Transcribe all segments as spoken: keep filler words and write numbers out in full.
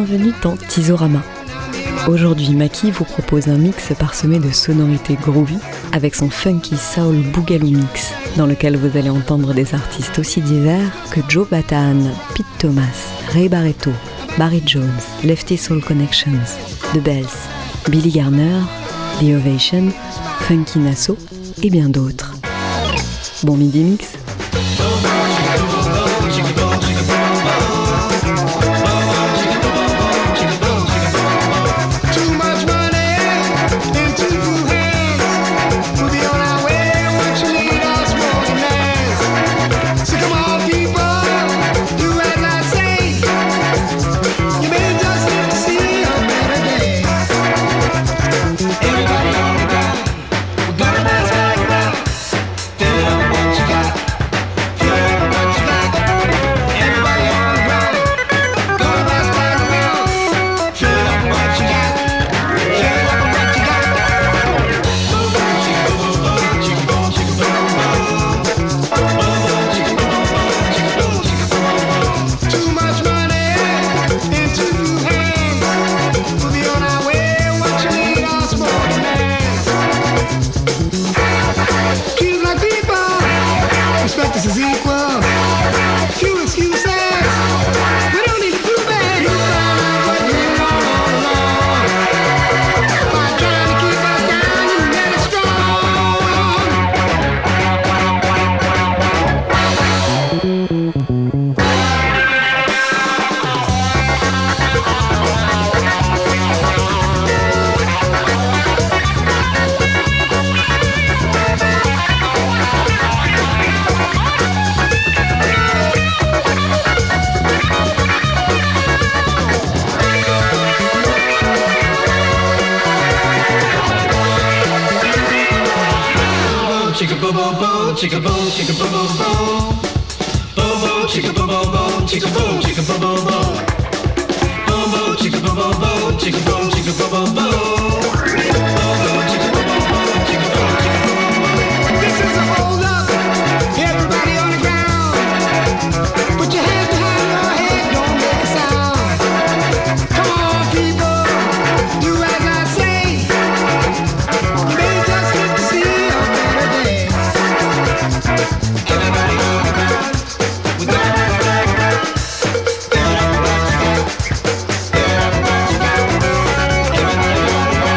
bienvenue dans Tizorama. Aujourd'hui, Maki vous propose un mix parsemé de sonorités groovy avec son funky soul boogaloo mix, dans lequel vous allez entendre des artistes aussi divers que Joe Bataan, Pete Thomas, Ray Barretto, Barry Jones, Lefty Soul Connections, The Bells, Billy Garner, The Ovation, Funky Nasso et bien d'autres. Bon midi mix. Chicka boom boom boom, chicka boom, chicka boom boom boom, boom boom, chicka boom boom boom, chicka boom, chicka boom boom boom, boom boom, chicka boom boom boom, chicka boom, chicka boom boom boom, boom boom, chicka boom boom boom, chicka boom, chicka boom boom boom. This is a hold up, everybody on the ground. Put your hands behind your head, don't make a sound. Come on, people, do as I say. You may just live to see a better day. Everybody on the ground, we got to back up. Get up what you got, get up what you got. Everybody on the ground.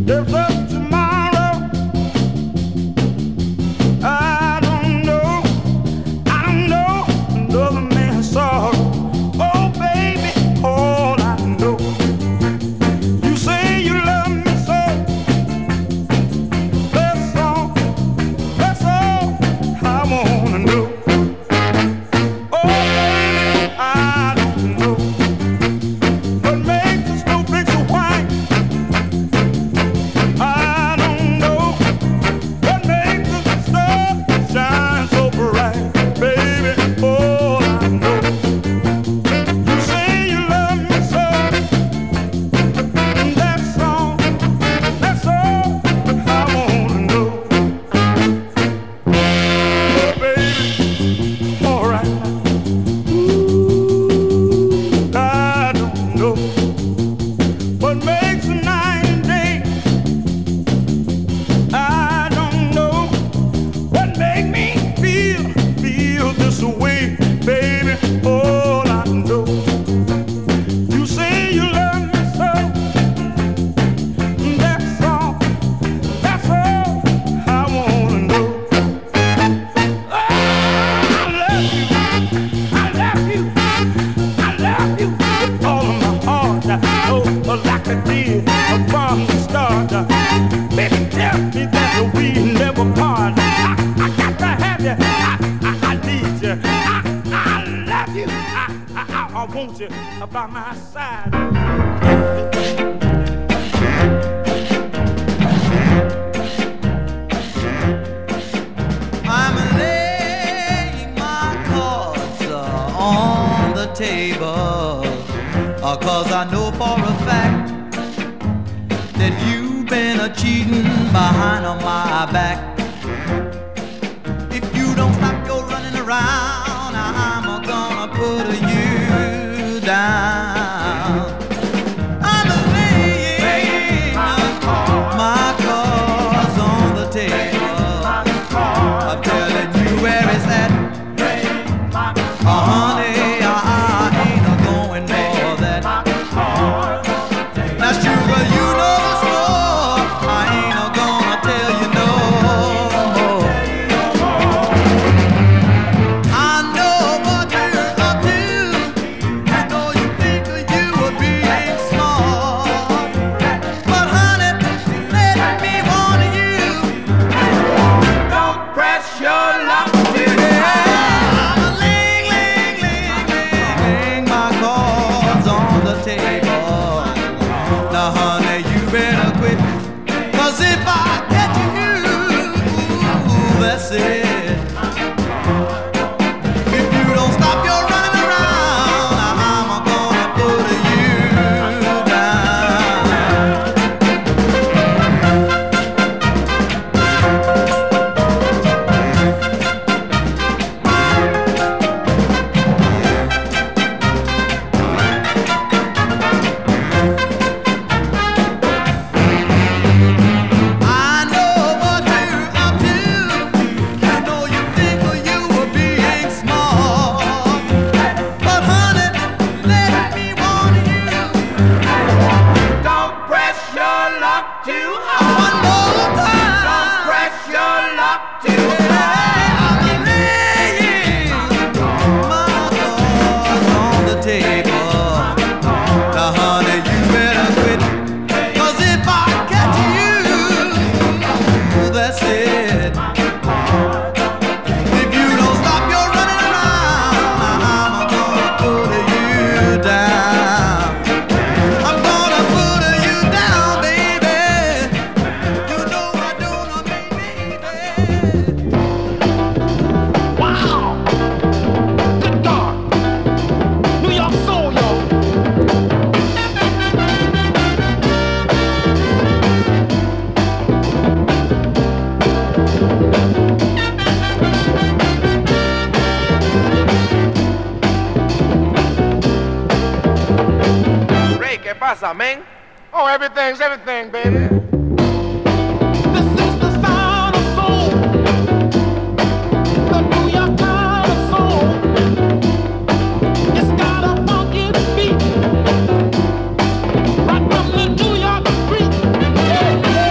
pasa, man? Oh, everything's everything, baby. Yeah, yeah.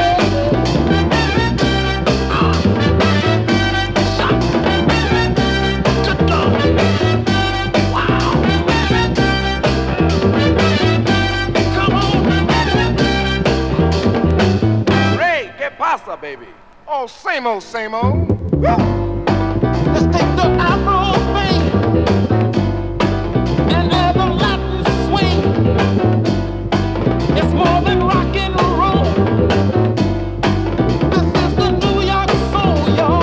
salsa, baby. Oh, same old, same old. Woo! Let's take the Afro swing and have a Latin swing. It's more than rock and roll. This is the New York soul, y'all.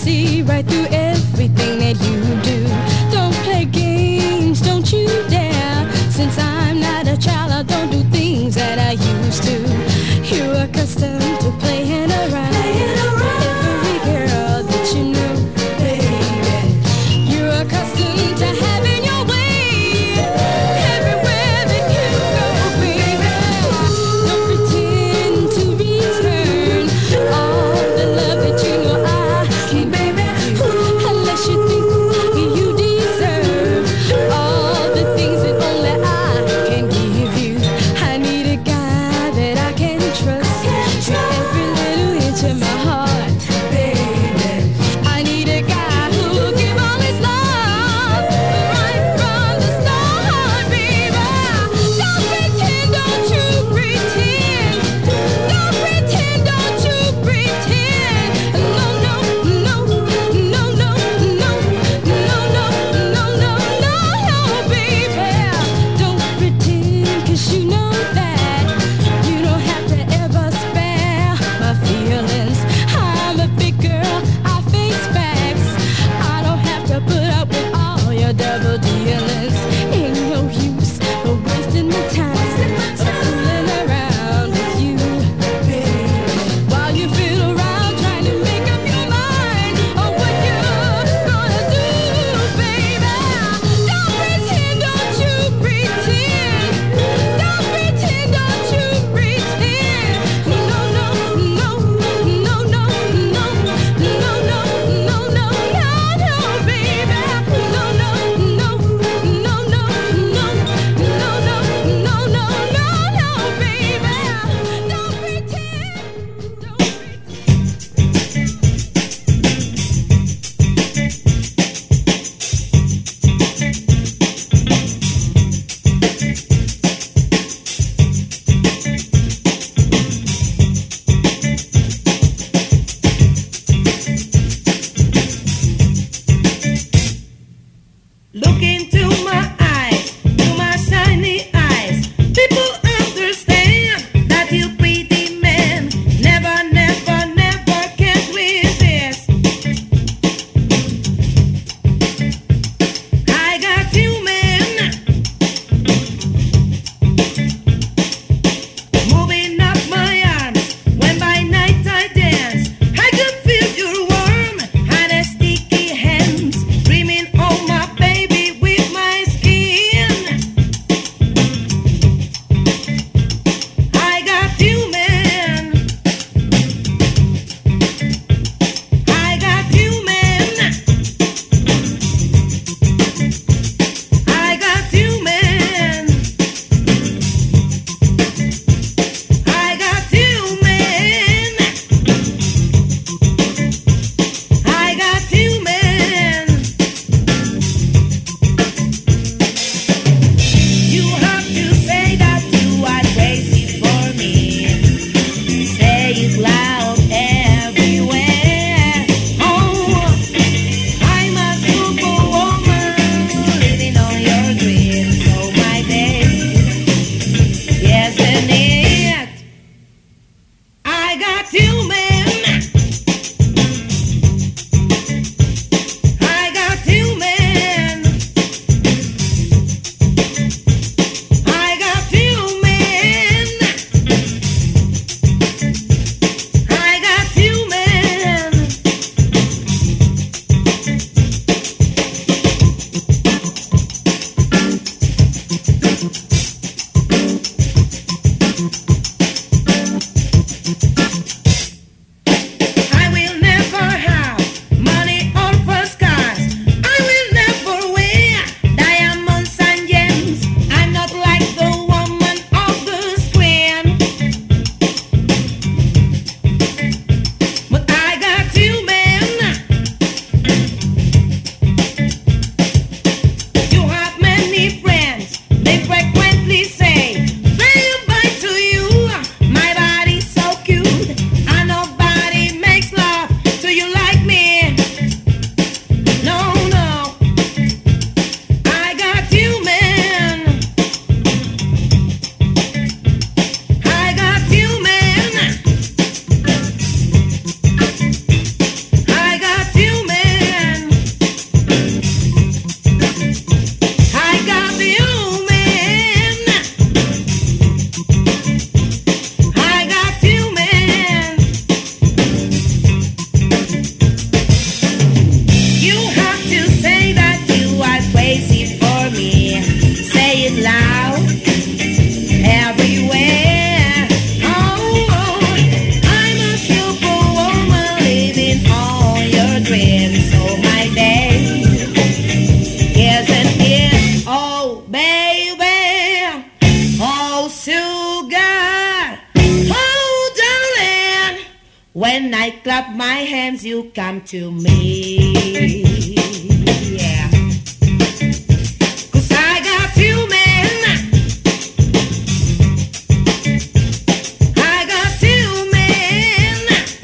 see right through everything that you do. Don't play games, don't you dare. Since I'm not a child, I don't do things that I used to. You're accustomed to playing around, playing around. Every girl that you know, baby. You're accustomed to having your way everywhere that you go, baby. Don't pretend to return all the love that you know I can, baby. Unless you think you deserve all the things that only I can give you. I need a guy that clap my hands, you come to me. Yeah. 'Cause I got two men. I got two men.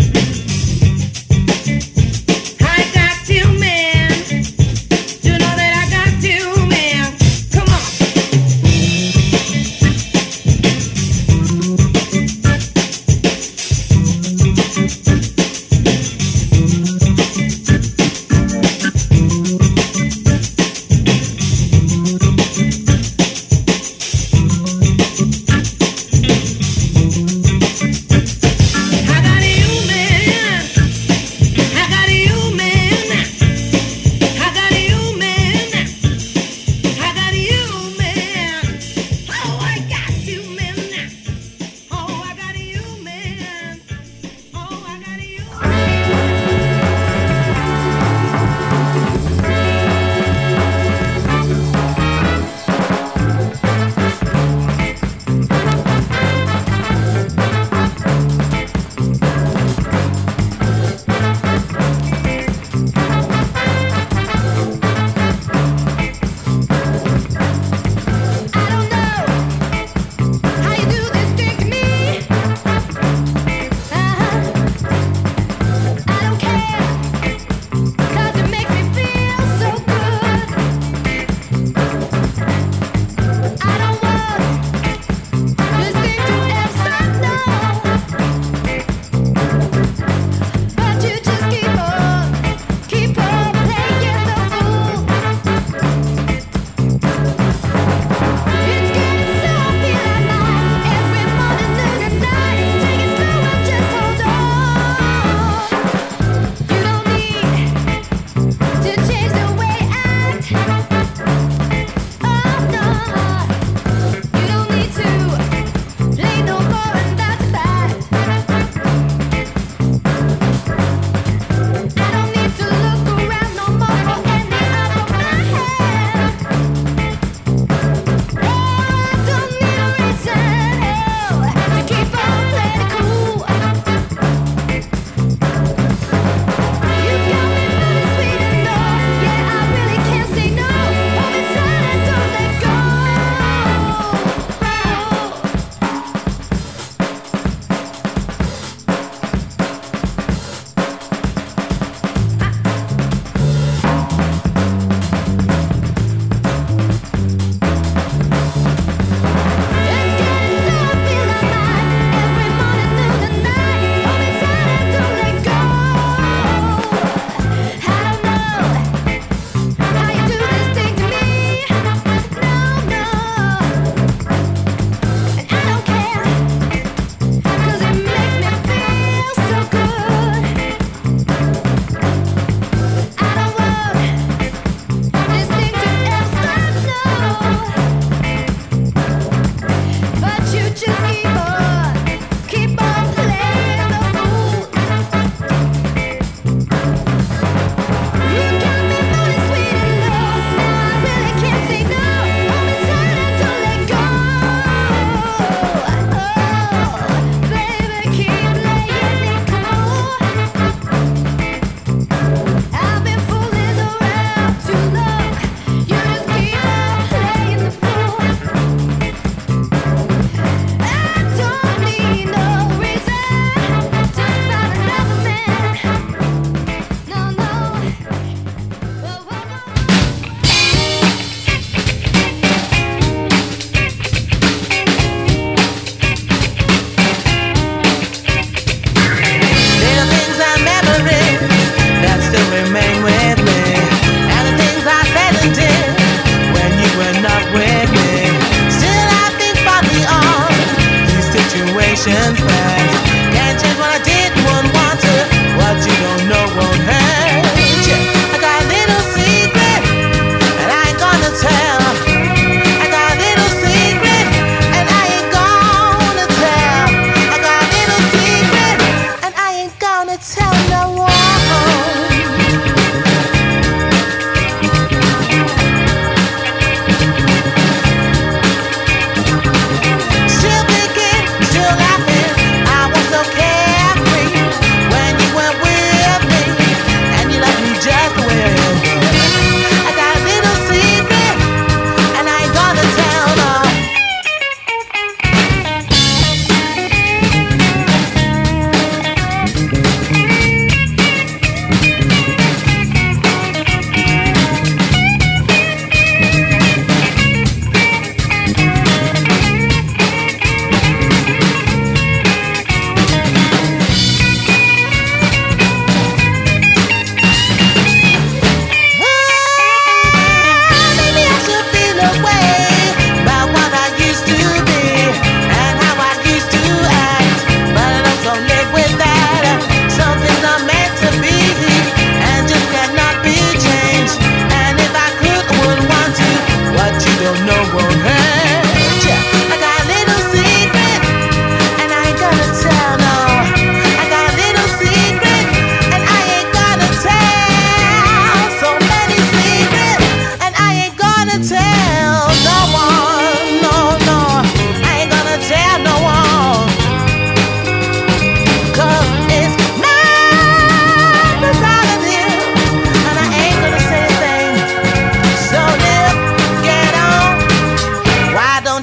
I got two men. You know that I got two men. Come on. Still thinking, still laughing.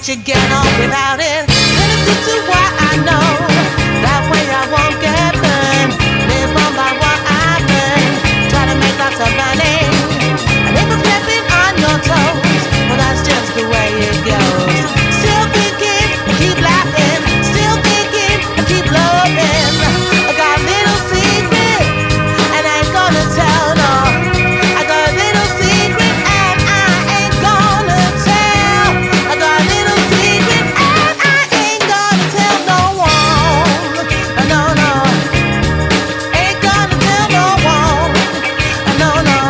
you get on without it. Listen to what I know. That way I won't get burned. Live on by what I've learned. Try to make lots of money. And if I'm stepping on your toes, well, that's just the way it goes. Still thinking, keep laughing. Still thinking, keep loving. I got a little secret, and I ain't gonna tell no. I got a little secret, and I ain't gonna tell. I got a little secret, and I ain't gonna tell no one. No, no, ain't gonna tell no one. No, no.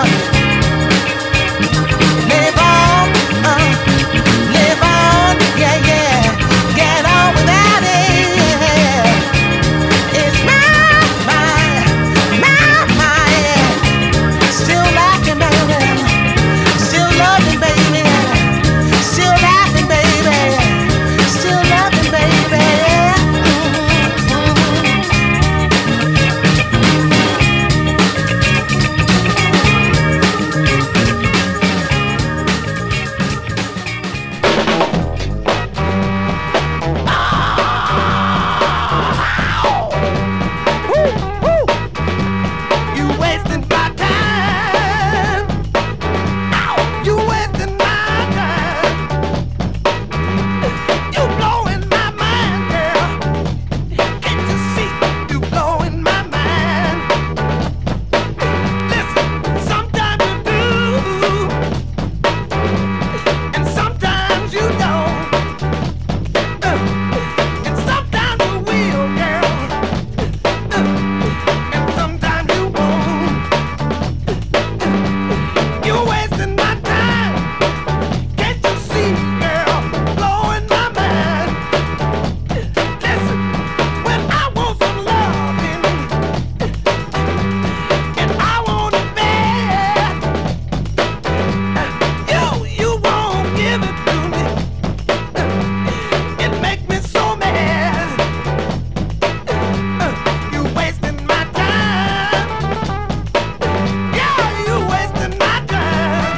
Live on, uh, live on, yeah, yeah. Get on without it. It's my, my, my, my, yeah. Still laughing, baby. Still loving, baby. Still laughing, baby. Still loving, baby. You wasting my time. You wasting my time. You blowing my mind, girl. Can't you see? You blowing my mind. Listen, sometimes you do, and sometimes you don't. Uh, and sometimes you will, girl. Uh, and sometimes you won't. You're wasting my time. Can't you see, girl? Blowing my mind. Listen, when I want some loving, and I want it bad, you, you won't give it to me. It makes me so mad. You wasting my time. Yeah, you wasting my time.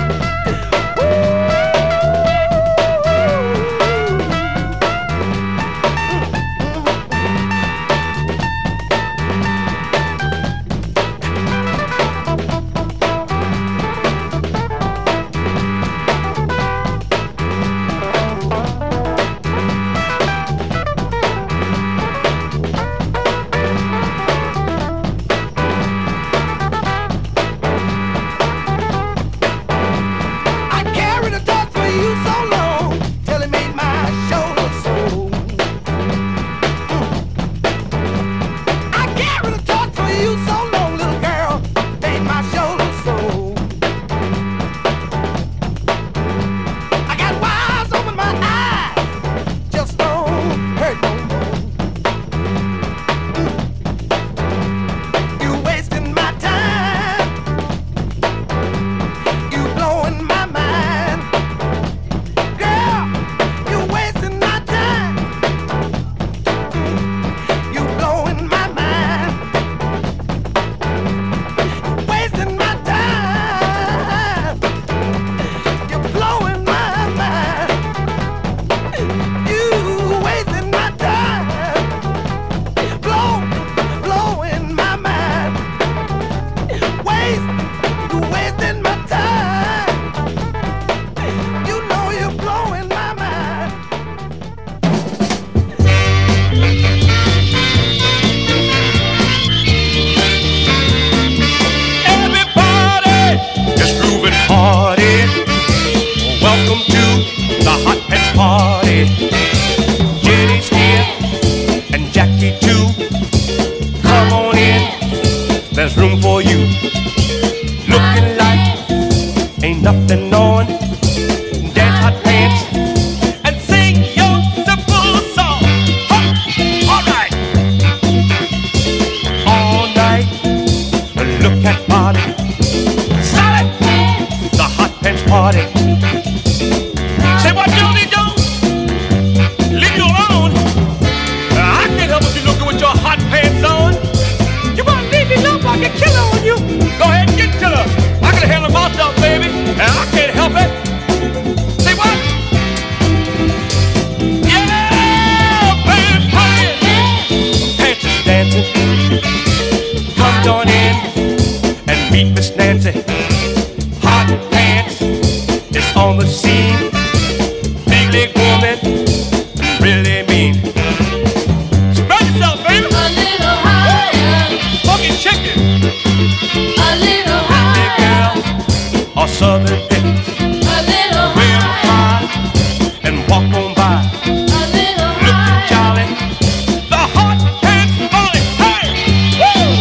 I carried a torch for you so long, till it made my shoulder sore. I carried a torch for you so long, little girl, made my shoulder sore. I got wires over my eyes, just don't hurt no more. You wasting my time. You blowing my mind. Girl, you wasting my time. You blowing my mind. Wasting my time. You blowing my mind. You wasting my time. Blow, blowing my mind. Waste, you wasting my time. You know you're blowing my mind. Everybody is grooving party. Welcome to the Hot Pants Party. Jenny's here and Jackie too. Come on in, there's room for you. Looking like ain't nothing on. Dance hot pants and sing your simple song. Huh. All right. All night, look at body. Solid, the Hot Pants Party. Say what, Johnny Jones? Leave you alone. I can't help but you looking with your hot pants on. You wanna leave me alone? I can kill on you. Go ahead and get to her. I can handle my stuff, baby, and I can't help it. Say what? on in and meet Miss Nancy. Hot pants is on the scene. Big leg woman, really mean. Spread yourself, baby. A little higher. Fucking chicken. A little higher. Big girl, or southern hips. A little higher. Real high and walk on by. A little higher. Looking jolly. The hot pants volley. Hey, woo!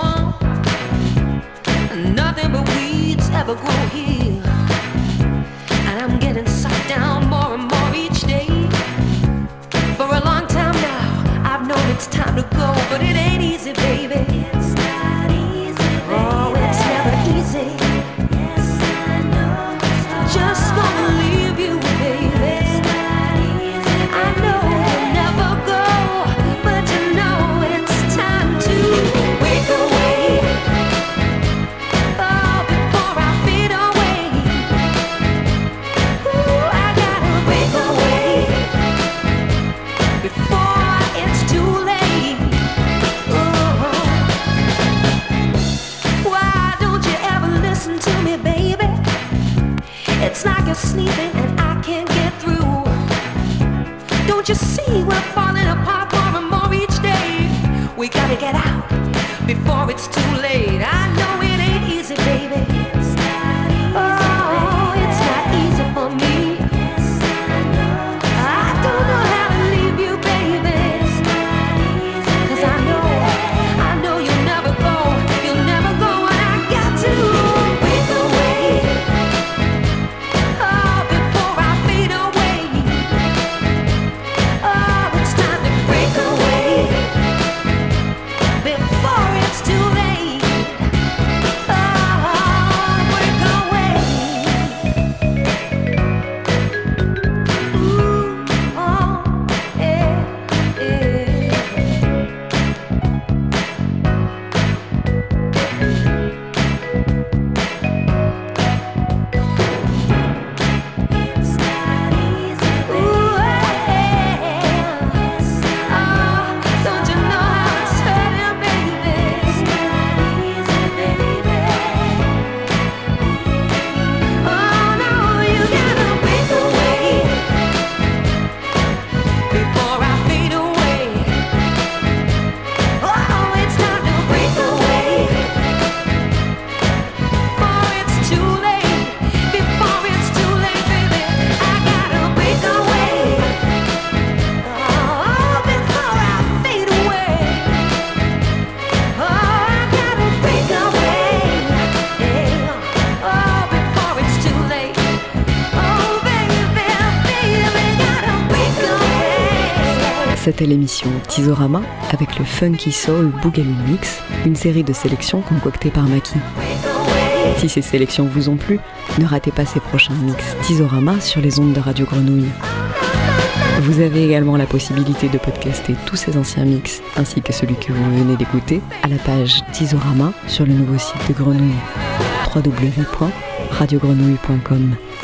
swamp. Nothing but weeds ever grow here. And I'm getting sucked down more and more each day. For a long time now, I've known it's time to go, but it ain't easy, baby. It's not easy, baby. Oh, it's never easy. Yes, I know. Just gonna leave you, baby. It's not easy, baby. I know you'll never go, but you know it's time to wake away. Oh, before I fade away. Ooh, I gotta wake away before it's too late. Oh, why don't you ever listen to me, baby? It's like you're sleeping and I can't get through. Don't you see we're falling apart more and more each day? We gotta get out before it's too late. I know it ain't easy, baby. It's not easy, oh, it's not easy for me. I don't know how to leave you, baby. Cause I know, I know you'll never go. You'll never go, and I got to wake away. Oh, before I fade away. Oh, it's time to break away before it's too late. Oh, break away. Ooh, oh, yeah, yeah. It's not easy, baby. Ooh, yeah. Oh, don't you know how it's hurting, baby? It's not easy, baby. Oh no, you gotta break away before I fade away. Oh, it's time to break away before it's too late. Before it's too late, baby, I gotta break away. Oh, before I fade away. Oh, I gotta break away. Yeah. Oh, before it's too late. Oh, baby, baby, gotta break away. C'était l'émission Tizorama avec le Funky Soul Boogaloo Mix, une série de sélections concoctées par Maki. Si ces sélections vous ont plu, ne ratez pas ces prochains mix Tizorama sur les ondes de Radio Grenouille. Vous avez également la possibilité de podcaster tous ces anciens mix, ainsi que celui que vous venez d'écouter, à la page Tizorama sur le nouveau site de Grenouille, w w w point radio grenouille point com.